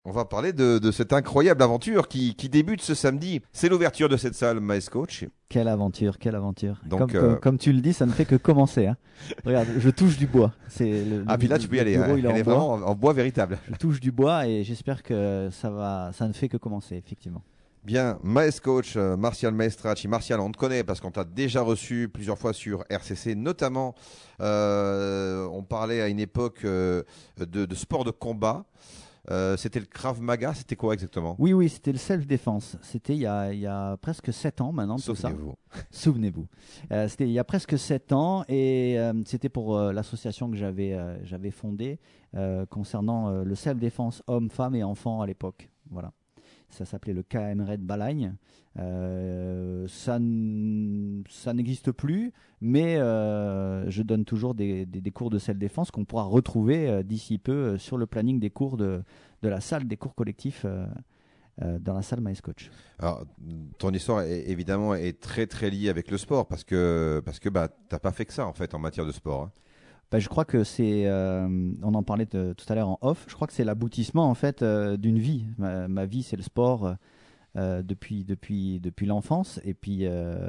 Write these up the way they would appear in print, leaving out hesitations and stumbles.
On va parler de cette incroyable aventure qui débute ce samedi. C'est l'ouverture de cette salle Maes Coach. Quelle aventure, quelle aventure. Donc, Comme tu le dis, ça ne fait que commencer. Hein. Regarde, je touche du bois. Puis là, tu peux y aller. Bureau, Hein. Elle est vraiment en bois véritable. Je touche du bois et j'espère que ça ne fait que commencer, effectivement. Bien, Maes Coach, Martial Maestracci. Martial, on te connaît parce qu'on t'a déjà reçu plusieurs fois sur RCC, notamment, on parlait à une époque de sport de combat. C'était le Krav Maga, c'était quoi exactement? Oui, c'était le self-défense. C'était il y a presque 7 ans maintenant, tout ça. Souvenez-vous. Souvenez-vous. C'était il y a presque 7 ans et c'était pour l'association que j'avais fondée concernant le self-défense hommes, femmes et enfants à l'époque. Voilà. Ça s'appelait le KM Red Balagne. Ça n'existe plus, mais je donne toujours des cours de self-défense qu'on pourra retrouver d'ici peu sur le planning des cours de la salle des cours collectifs dans la salle Maes Coach. Alors, ton histoire évidemment est très très liée avec le sport parce que t'as pas fait que ça en fait en matière de sport. Hein. Je crois que c'est, on en parlait tout à l'heure en off, je crois que c'est l'aboutissement en fait d'une vie. Ma vie c'est le sport depuis l'enfance et puis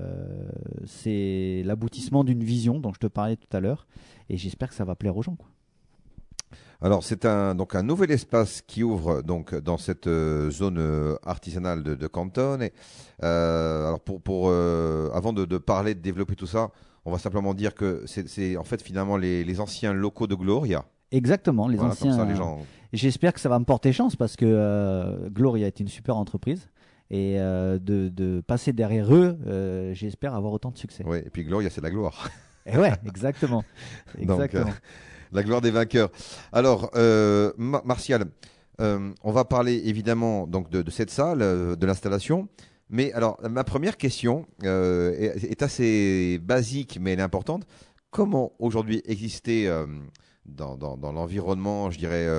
c'est l'aboutissement d'une vision dont je te parlais tout à l'heure et j'espère que ça va plaire aux gens, quoi. Alors c'est un nouvel espace qui ouvre donc dans cette zone artisanale de Canton. Et, alors avant de parler de développer tout ça, on va simplement dire que c'est en fait finalement les anciens locaux de Gloria. Exactement, les anciens. Comme ça, les gens... J'espère que ça va me porter chance parce que Gloria est une super entreprise et de passer derrière eux, j'espère avoir autant de succès. Oui, et puis Gloria, c'est la gloire. Et ouais, exactement. Donc, la gloire des vainqueurs. Alors, Martial, on va parler évidemment donc de cette salle, de l'installation. Mais alors, ma première question est assez basique, mais elle est importante. Comment aujourd'hui exister dans l'environnement, je dirais,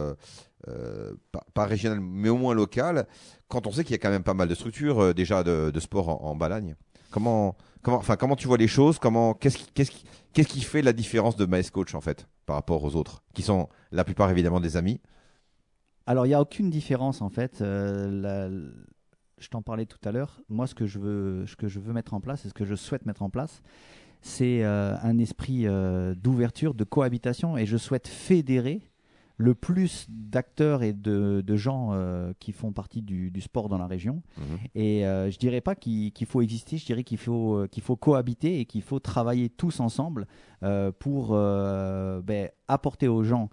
pas régional, mais au moins local, quand on sait qu'il y a quand même pas mal de structures déjà de sport en Balagne? Comment tu vois les choses? Qu'est-ce qui fait la différence de Maes Coach en fait par rapport aux autres, qui sont la plupart évidemment des amis? Alors, il n'y a aucune différence en fait. Je t'en parlais tout à l'heure. Moi, ce que je veux mettre en place et ce que je souhaite mettre en place, c'est un esprit d'ouverture, de cohabitation, et je souhaite fédérer le plus d'acteurs et de gens qui font partie du sport dans la région. Mmh. Et je dirais pas qu'il faut exister, je dirais qu'il faut cohabiter et qu'il faut travailler tous ensemble pour apporter aux gens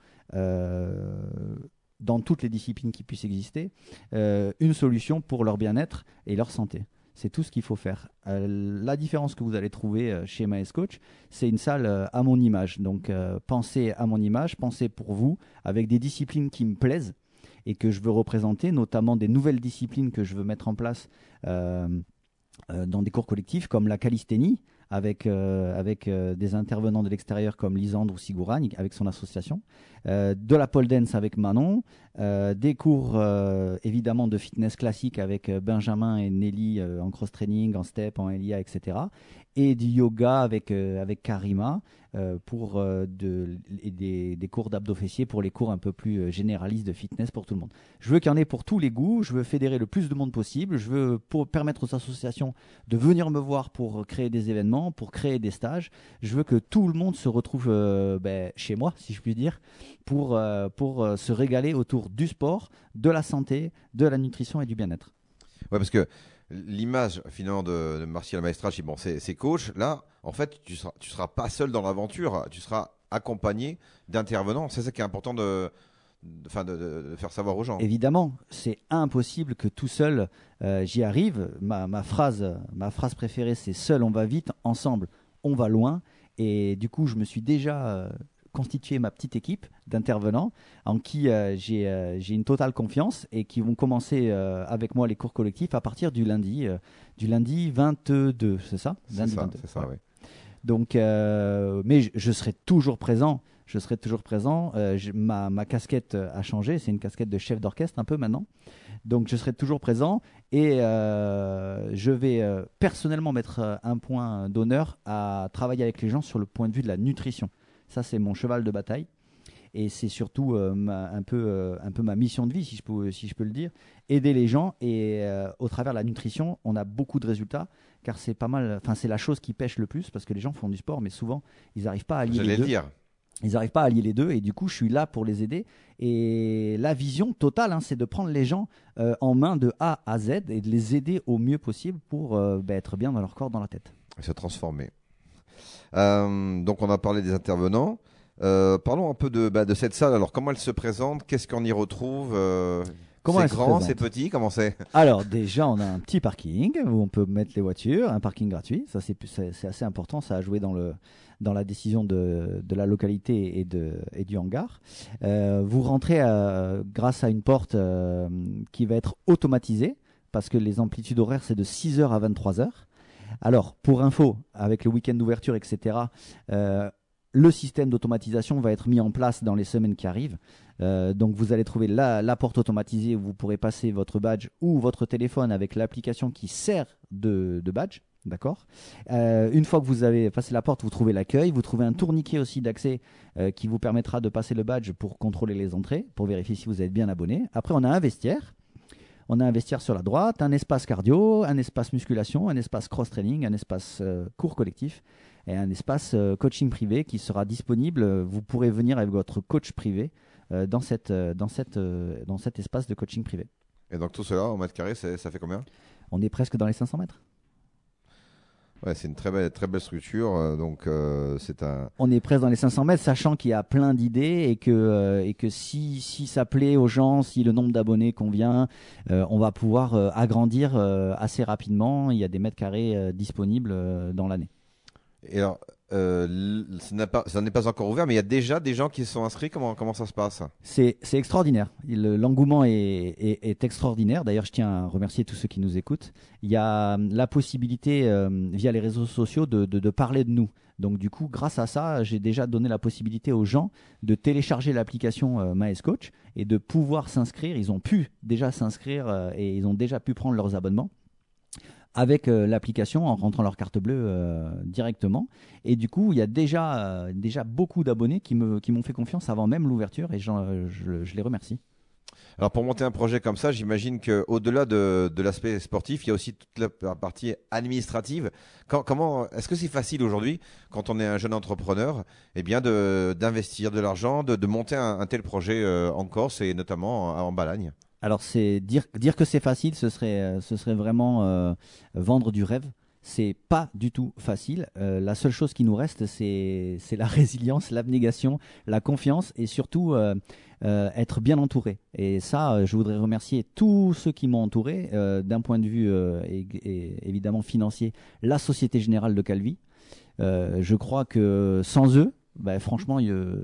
dans toutes les disciplines qui puissent exister, une solution pour leur bien-être et leur santé. C'est tout ce qu'il faut faire. La différence que vous allez trouver chez Maes Coach, c'est une salle à mon image. Donc, pensez à mon image, pensez pour vous, avec des disciplines qui me plaisent et que je veux représenter, notamment des nouvelles disciplines que je veux mettre en place dans des cours collectifs, comme la calisthénie, avec des intervenants de l'extérieur comme Lisandre ou Sigouragne, avec son association, de la pole dance avec Manon, des cours évidemment de fitness classique avec Benjamin et Nelly en cross-training, en step, en LIA, etc. Et du yoga avec Karima pour des cours d'abdos fessiers pour les cours un peu plus généralistes de fitness pour tout le monde. Je veux qu'il y en ait pour tous les goûts, je veux fédérer le plus de monde possible, je veux permettre aux associations de venir me voir pour créer des événements, pour créer des stages. Je veux que tout le monde se retrouve chez moi, si je puis dire, pour se régaler autour du sport, de la santé, de la nutrition et du bien-être. Ouais, parce que l'image finalement de Martial Maestracci, bon, c'est coach. Là, en fait, tu seras pas seul dans l'aventure, tu seras accompagné d'intervenants. C'est ça qui est important de faire savoir aux gens. Évidemment, c'est impossible que tout seul j'y arrive. Ma phrase préférée, c'est seul on va vite, ensemble on va loin. Et du coup, je me suis déjà constitué ma petite équipe d'intervenants en qui j'ai une totale confiance et qui vont commencer avec moi les cours collectifs à partir du lundi 22, c'est ça? C'est ça, oui. Donc, mais je serai toujours présent. Ma casquette a changé. C'est une casquette de chef d'orchestre un peu maintenant. Donc, je serai toujours présent et je vais personnellement mettre un point d'honneur à travailler avec les gens sur le point de vue de la nutrition. Ça, c'est mon cheval de bataille. et c'est surtout un peu ma mission de vie, si je peux le dire, aider les gens. Et au travers de la nutrition, on a beaucoup de résultats, car c'est pas mal. Enfin, c'est la chose qui pêche le plus, parce que les gens font du sport, mais souvent ils n'arrivent pas à allier les deux. Ils n'arrivent pas à allier les deux, et du coup, je suis là pour les aider. Et la vision totale, c'est de prendre les gens en main de A à Z et de les aider au mieux possible pour être bien dans leur corps, dans la tête. Et se transformer. Donc, on a parlé des intervenants. Parlons un peu de cette salle. Alors, comment elle se présente? Qu'est-ce qu'on y retrouve? Comment c'est grand, c'est petit, comment c'est? Alors déjà, on a un petit parking où on peut mettre les voitures, un parking gratuit. Ça, c'est assez important. Ça a joué dans la décision de la localité et du hangar. Vous rentrez grâce à une porte qui va être automatisée, parce que les amplitudes horaires, c'est de 6h à 23h. Alors, pour info, avec le week-end d'ouverture, etc., le système d'automatisation va être mis en place dans les semaines qui arrivent. Donc vous allez trouver la porte automatisée où vous pourrez passer votre badge ou votre téléphone avec l'application qui sert de badge. D'accord. Une fois que vous avez passé la porte, vous trouvez l'accueil. Vous trouvez un tourniquet aussi d'accès qui vous permettra de passer le badge pour contrôler les entrées, pour vérifier si vous êtes bien abonné. Après, on a un vestiaire. On a un vestiaire sur la droite, un espace cardio, un espace musculation, un espace cross-training, un espace cours collectif et un espace coaching privé qui sera disponible. Vous pourrez venir avec votre coach privé dans cet espace de coaching privé. Et donc tout cela, en mètres carrés, ça fait combien? On est presque dans les 500 mètres. Ouais, c'est une très belle structure. On est presque dans les 500 mètres, sachant qu'il y a plein d'idées et que si ça plaît aux gens, si le nombre d'abonnés convient, on va pouvoir agrandir assez rapidement. Il y a des mètres carrés disponibles dans l'année. Et alors, ça n'est pas encore ouvert, mais il y a déjà des gens qui se sont inscrits. Comment ça se passe? C'est extraordinaire. L'engouement est extraordinaire. D'ailleurs, je tiens à remercier tous ceux qui nous écoutent. Il y a la possibilité, via les réseaux sociaux, de parler de nous. Donc, du coup, grâce à ça, j'ai déjà donné la possibilité aux gens de télécharger l'application MyScoach et de pouvoir s'inscrire. Ils ont pu déjà s'inscrire et ils ont déjà pu prendre leurs abonnements avec l'application en rentrant leur carte bleue directement. Et du coup, il y a déjà beaucoup d'abonnés qui m'ont fait confiance avant même l'ouverture et je les remercie. Alors pour monter un projet comme ça, j'imagine qu'au-delà de l'aspect sportif, il y a aussi toute la partie administrative. Est-ce que c'est facile aujourd'hui, quand on est un jeune entrepreneur, d'investir de l'argent, de monter un tel projet en Corse et notamment en Balagne? Alors c'est dire que c'est facile, ce serait vraiment vendre du rêve. C'est pas du tout facile. La seule chose qui nous reste, c'est la résilience, l'abnégation, la confiance et surtout être bien entouré. Et ça, je voudrais remercier tous ceux qui m'ont entouré d'un point de vue et évidemment financier, la Société Générale de Calvi. Je crois que sans eux, franchement,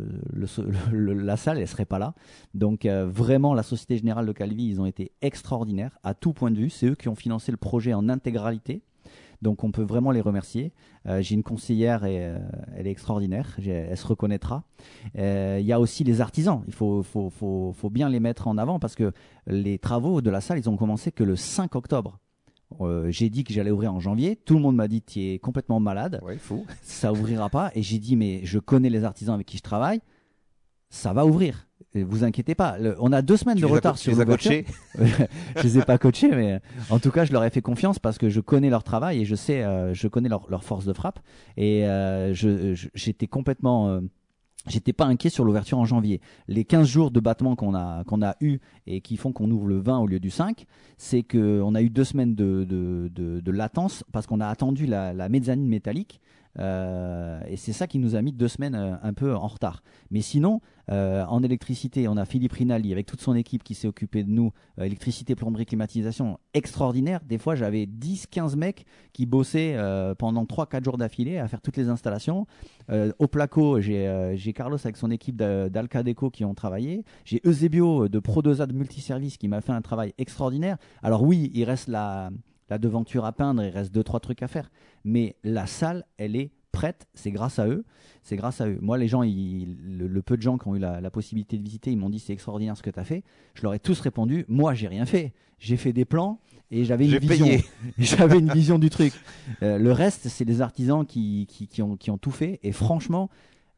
la salle, elle serait pas là. Donc vraiment, la Société Générale de Calvi, ils ont été extraordinaires à tout point de vue. C'est eux qui ont financé le projet en intégralité. Donc on peut vraiment les remercier. J'ai une conseillère et elle est extraordinaire. Elle se reconnaîtra. Il y a aussi les artisans. Il faut bien les mettre en avant parce que les travaux de la salle, ils ont commencé que le 5 octobre. J'ai dit que j'allais ouvrir en janvier. Tout le monde m'a dit tu es complètement malade. Ouais, fou. Ça ouvrira pas. Et j'ai dit mais je connais les artisans avec qui je travaille. Ça va ouvrir. Vous inquiétez pas. On a 2 semaines de retard sur l'ouverture. Je les ai pas coachés, mais en tout cas, je leur ai fait confiance parce que je connais leur travail et je connais leur force de frappe. Et j'étais complètement j'étais pas inquiet sur l'ouverture en janvier. Les 15 jours de battement qu'on a eu et qui font qu'on ouvre le 20 au lieu du 5, c'est qu'on a eu 2 semaines de latence parce qu'on a attendu la mezzanine métallique. Et c'est ça qui nous a mis 2 semaines un peu en retard. Mais sinon, en électricité, on a Philippe Rinaldi avec toute son équipe qui s'est occupé de nous. Électricité, plomberie, climatisation, extraordinaire. Des fois, j'avais 10-15 mecs qui bossaient pendant 3-4 jours d'affilée à faire toutes les installations. Au placo, j'ai Carlos avec son équipe d'Alcadeco qui ont travaillé. J'ai Eusebio de Pro2A de Multiservice qui m'a fait un travail extraordinaire. Alors oui, il reste la devanture à peindre, il reste 2-3 trucs à faire. Mais la salle, elle est prête, c'est grâce à eux. C'est grâce à eux. Moi, les gens, le peu de gens qui ont eu la possibilité de visiter, ils m'ont dit c'est extraordinaire ce que tu as fait. Je leur ai tous répondu, moi, j'ai rien fait. J'ai fait des plans et j'avais une vision. J'avais une vision du truc. Le reste, c'est les artisans qui ont tout fait. Et franchement,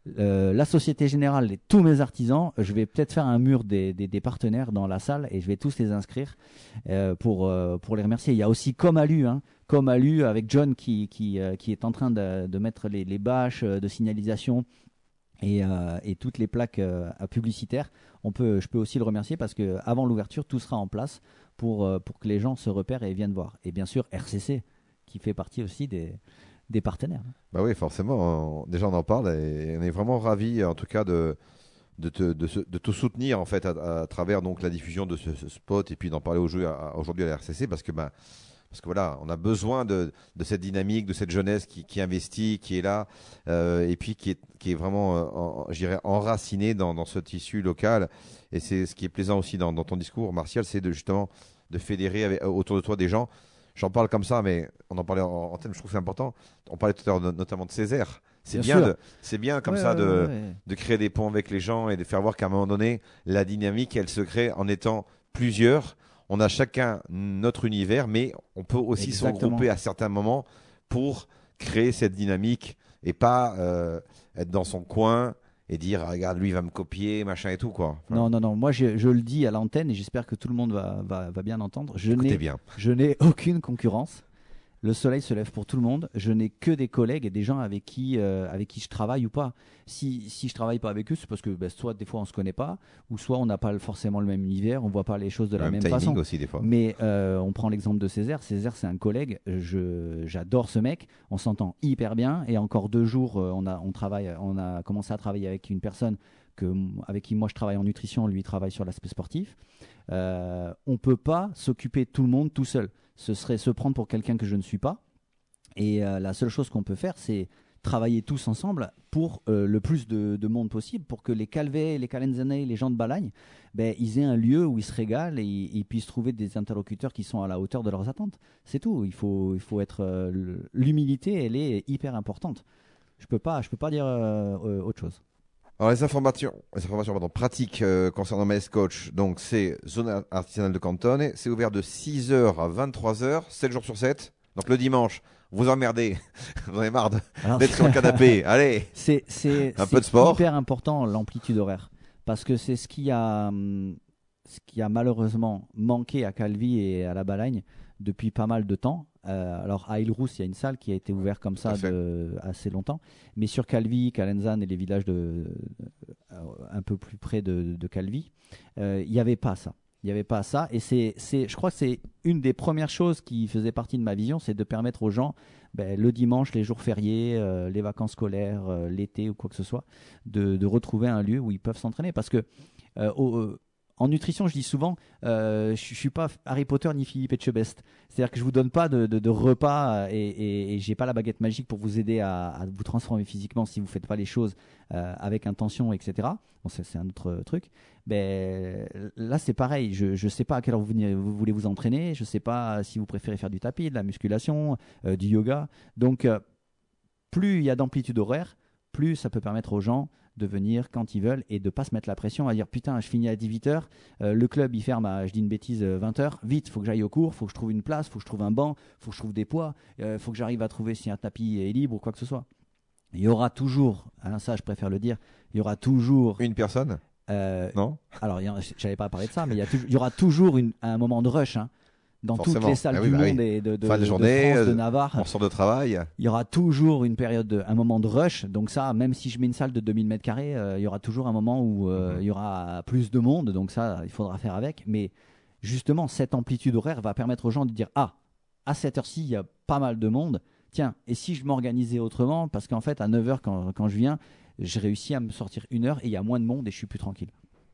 la Société Générale et tous mes artisans, je vais peut-être faire un mur des partenaires dans la salle et je vais tous les inscrire pour les remercier. Il y a aussi Comme Alu avec John qui est en train de mettre les bâches de signalisation et toutes les plaques publicitaires. Je peux aussi le remercier parce qu'avant l'ouverture, tout sera en place pour que les gens se repèrent et viennent voir. Et bien sûr, RCC qui fait partie aussi des partenaires. Bah oui, forcément. Déjà, on en parle et on est vraiment ravis, en tout cas, de te soutenir en fait à travers donc la diffusion de ce spot et puis d'en parler aujourd'hui à la RCC parce que voilà, on a besoin de cette dynamique, de cette jeunesse qui investit, qui est là et puis qui est vraiment, je dirais, enracinée dans ce tissu local. Et c'est ce qui est plaisant aussi dans ton discours, Martial, c'est justement de fédérer autour de toi des gens. J'en parle comme ça, mais on en parlait en antenne, je trouve que c'est important. On parlait tout à l'heure notamment de Césaire. C'est bien comme ça de créer des ponts avec les gens et de faire voir qu'à un moment donné, la dynamique, elle se crée en étant plusieurs. On a chacun notre univers, mais on peut aussi se regrouper à certains moments pour créer cette dynamique et pas être dans son coin et dire ah, regarde, lui il va me copier, machin et tout quoi. Enfin, non. Moi je le dis à l'antenne et j'espère que tout le monde va bien entendre. Je n'ai aucune concurrence. Le soleil se lève pour tout le monde. Je n'ai que des collègues et des gens avec qui je travaille ou pas. Si je travaille pas avec eux, c'est parce que soit des fois on se connaît pas, ou soit on n'a pas forcément le même univers, on voit pas les choses de la même façon. Aussi, des fois. Mais on prend l'exemple de Césaire. Césaire, c'est un collègue. J'adore ce mec. On s'entend hyper bien. Et encore 2 jours, on a commencé à travailler avec une personne avec qui moi je travaille en nutrition, lui il travaille sur l'aspect sportif. On peut pas s'occuper de tout le monde tout seul. Ce serait se prendre pour quelqu'un que je ne suis pas. Et la seule chose qu'on peut faire, c'est travailler tous ensemble pour le plus de monde possible, pour que les Calvets, les Calenzanais, les gens de Balagne, ils aient un lieu où ils se régalent et ils puissent trouver des interlocuteurs qui sont à la hauteur de leurs attentes. C'est tout. Il faut être l'humilité, elle est hyper importante. Je peux pas dire autre chose. Alors les informations pratiques concernant Maes Coach, donc c'est zone artisanale de Cantone, c'est ouvert de 6h à 23h, 7 jours sur 7. Donc le dimanche, vous emmerdez, vous en avez marre d'être sur le canapé, allez, c'est un peu de sport. C'est hyper important l'amplitude horaire, parce que c'est ce qui a malheureusement manqué à Calvi et à la Balagne depuis pas mal de temps. Alors à Île-Rousse, il y a une salle qui a été ouverte comme ça assez longtemps, mais sur Calvi, Calenzane et les villages un peu plus près de Calvi, il n'y avait pas ça. Il n'y avait pas ça, et je crois que c'est une des premières choses qui faisait partie de ma vision, c'est de permettre aux gens, le dimanche, les jours fériés, les vacances scolaires, l'été ou quoi que ce soit, de retrouver un lieu où ils peuvent s'entraîner. Parce que en nutrition, je dis souvent, je ne suis pas Harry Potter ni Philippe Etchebest. C'est-à-dire que je ne vous donne pas de repas et je n'ai pas la baguette magique pour vous aider à vous transformer physiquement si vous ne faites pas les choses avec intention, etc. Bon, c'est un autre truc. Là, c'est pareil. Je ne sais pas à quelle heure vous voulez vous entraîner. Je ne sais pas si vous préférez faire du tapis, de la musculation, du yoga. Donc, plus il y a d'amplitude horaire, plus ça peut permettre aux gens de venir quand ils veulent et de ne pas se mettre la pression à dire putain je finis à 18h, le club il ferme à, je dis une bêtise, 20h, vite faut que j'aille au cours, faut que je trouve une place, faut que je trouve un banc, faut que je trouve des poids, faut que j'arrive à trouver si un tapis est libre ou quoi que ce soit. Il y aura toujours, ça je préfère le dire, il y aura toujours une personne non. Alors j'avais pas parlé de ça, mais il y aura toujours un moment de rush dans forcément. Toutes les salles du monde et de journée, France, de Navarre. On sort de travail. Il y aura toujours une période, un moment de rush. Donc ça, même si je mets une salle de 2000 m², il y aura toujours un moment où il y aura plus de monde. Donc ça, il faudra faire avec. Mais justement, cette amplitude horaire va permettre aux gens de dire à cette heure-ci, il y a pas mal de monde. Tiens, et si je m'organisais autrement? Parce qu'en fait, à 9h, quand je viens, j'ai réussi à me sortir 1 heure et il y a moins de monde et je suis plus tranquille.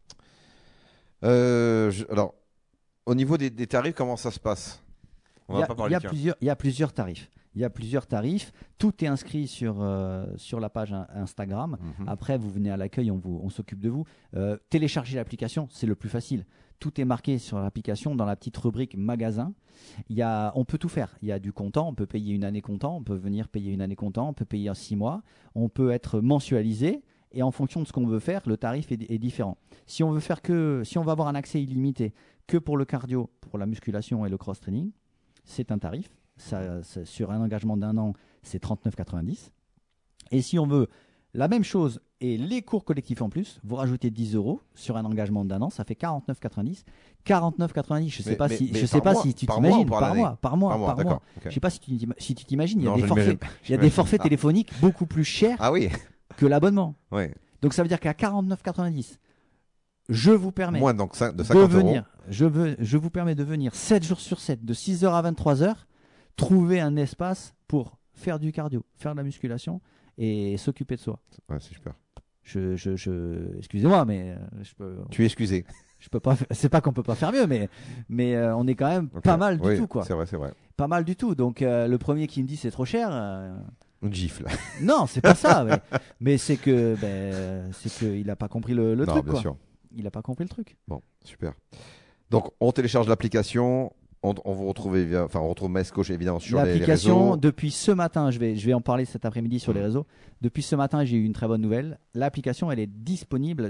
Alors, au niveau des tarifs, comment ça se passe? Il y a plusieurs tarifs. Il y a plusieurs tarifs. Tout est inscrit sur la page Instagram. Après, vous venez à l'accueil, on s'occupe de vous. Télécharger l'application, c'est le plus facile. Tout est marqué sur l'application dans la petite rubrique magasin. On peut tout faire. Il y a du comptant, on peut payer une année comptant, on peut venir payer une année comptant, on peut payer en 6 mois, on peut être mensualisé. Et en fonction de ce qu'on veut faire, le tarif est différent. Si on va avoir un accès illimité que pour le cardio, pour la musculation et le cross-training, c'est un tarif. Sur un engagement d'1 an, c'est 39,90. Et si on veut la même chose Et les cours collectifs en plus, vous rajoutez 10 € sur un engagement d'un an, ça fait 49,90. 49,90. Je sais pas si tu t'imagines par mois. D'accord. Je sais pas si tu t'imagines. Il y a Non, des forfaits, téléphoniques beaucoup plus chers que l'abonnement. Oui. Donc ça veut dire qu'à 49,90, je vous permets moins donc de 50 €. Je vous permets de venir 7 jours sur 7, de 6h à 23h, trouver un espace pour faire du cardio, faire de la musculation et s'occuper de soi. Ouais, c'est super. Excusez-moi, mais je peux. Tu es excusé. Je peux pas. C'est pas qu'on peut pas faire mieux, mais on est quand même pas mal du tout, quoi. C'est vrai. Pas mal du tout. Donc le premier qui me dit c'est trop cher. Une gifle. Non, c'est pas ça. Mais c'est que il a pas compris le non, truc, bien quoi. sûr. Il a pas compris le truc. Bon, super. Donc on télécharge l'application. On vous retrouve, on retrouve MyScoach évidemment sur les réseaux. L'application, depuis ce matin, je vais en parler cet après-midi sur les réseaux. Depuis ce matin, j'ai eu une très bonne nouvelle. L'application, elle est disponible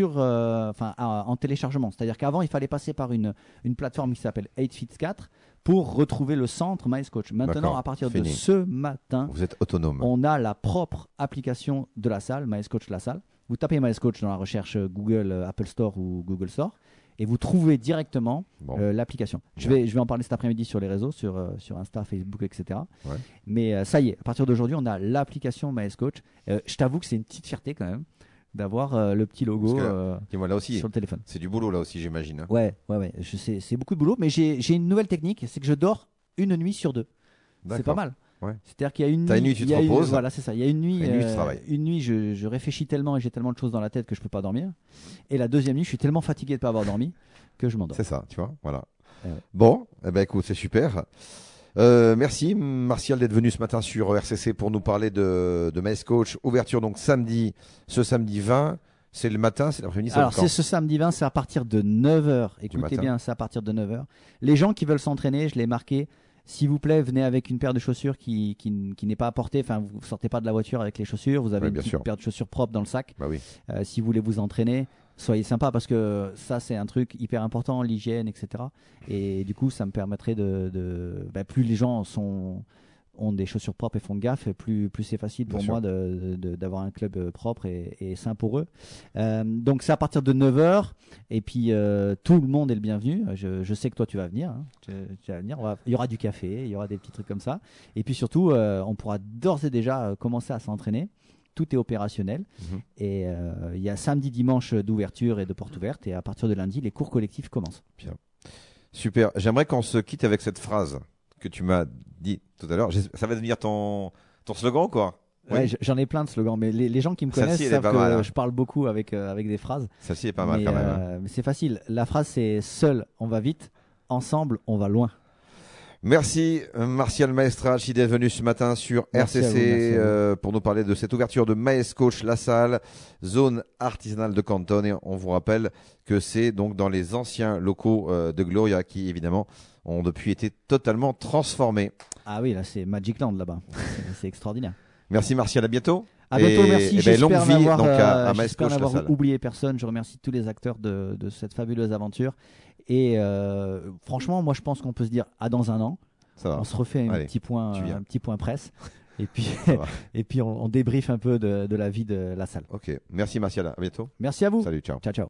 en téléchargement. C'est-à-dire qu'avant, il fallait passer par une plateforme qui s'appelle 8Fit4 pour retrouver le centre MyScoach. Maintenant, à partir de ce matin, vous êtes autonome. On a la propre application de la salle, MyScoach la salle. Vous tapez MyScoach dans la recherche Google, Apple Store ou Google Store. Et vous trouvez directement l'application. Je vais en parler cet après-midi sur les réseaux, sur Insta, Facebook, etc. Ouais. Mais ça y est, à partir d'aujourd'hui, on a l'application MyScoach. Je t'avoue que c'est une petite fierté quand même d'avoir le petit logo là aussi, sur le téléphone. C'est du boulot là aussi, j'imagine. Hein. Ouais. C'est beaucoup de boulot, mais j'ai une nouvelle technique, c'est que je dors une nuit sur 2. C'est pas mal. Ouais. C'est-à-dire qu'il y a une nuit, tu te reposes. Voilà, c'est ça. Il y a une nuit, tu une nuit, je réfléchis tellement et j'ai tellement de choses dans la tête que je peux pas dormir. Et la deuxième nuit, je suis tellement fatigué de pas avoir dormi que je m'endors. C'est ça, tu vois. Voilà. Bon, écoute, c'est super. Merci Martial d'être venu ce matin sur RCC pour nous parler de MyScoach. Ouverture donc ce samedi 20. C'est le matin, c'est l'après-midi. Alors c'est ce samedi 20, c'est à partir de 9h. Écoutez bien, c'est à partir de 9h. Les gens qui veulent s'entraîner, je l'ai marqué. S'il vous plaît, venez avec une paire de chaussures qui n'est pas à porter. Enfin, vous sortez pas de la voiture avec les chaussures. Vous avez une petite paire de chaussures propres dans le sac. Bah oui. Si vous voulez vous entraîner, soyez sympa parce que ça, c'est un truc hyper important, l'hygiène, etc. Et du coup, ça me permettrait plus les gens ont des chaussures propres et font gaffe, plus c'est facile pour moi d'avoir un club propre et sain pour eux. Donc c'est à partir de 9h et puis tout le monde est le bienvenu. Je sais que toi tu vas venir. Hein. Tu vas venir. Il y aura du café, il y aura des petits trucs comme ça. Et puis surtout, on pourra d'ores et déjà commencer à s'entraîner. Tout est opérationnel. Et il y a samedi, dimanche d'ouverture et de porte ouverte. Et à partir de lundi, les cours collectifs commencent. Bien. Super. J'aimerais qu'on se quitte avec cette phrase que tu m'as dit tout à l'heure. Ça va devenir ton slogan, quoi. Ouais, j'en ai plein de slogans, mais les gens qui me connaissent savent que je parle beaucoup avec des phrases. Celle-ci est pas mal quand même. Mais c'est facile. La phrase, c'est « Seul, on va vite. Ensemble, on va loin ». Merci Martial Maestral d'être venu ce matin sur RCC pour nous parler de cette ouverture de MyScoach La Salle, zone artisanale de Canton. Et on vous rappelle que c'est donc dans les anciens locaux de Gloria qui évidemment ont depuis été totalement transformés. Ah oui, là c'est Magic Land là-bas. C'est extraordinaire. Merci Martial, à bientôt. À bientôt, merci. J'espère n'avoir oublié personne. Je remercie tous les acteurs de cette fabuleuse aventure. Et franchement, moi je pense qu'on peut se dire dans un an. On se refait un petit point presse. Et puis, on débriefe un peu de la vie de la salle. Ok. Merci Martial, à bientôt. Merci à vous. Salut, ciao. Ciao.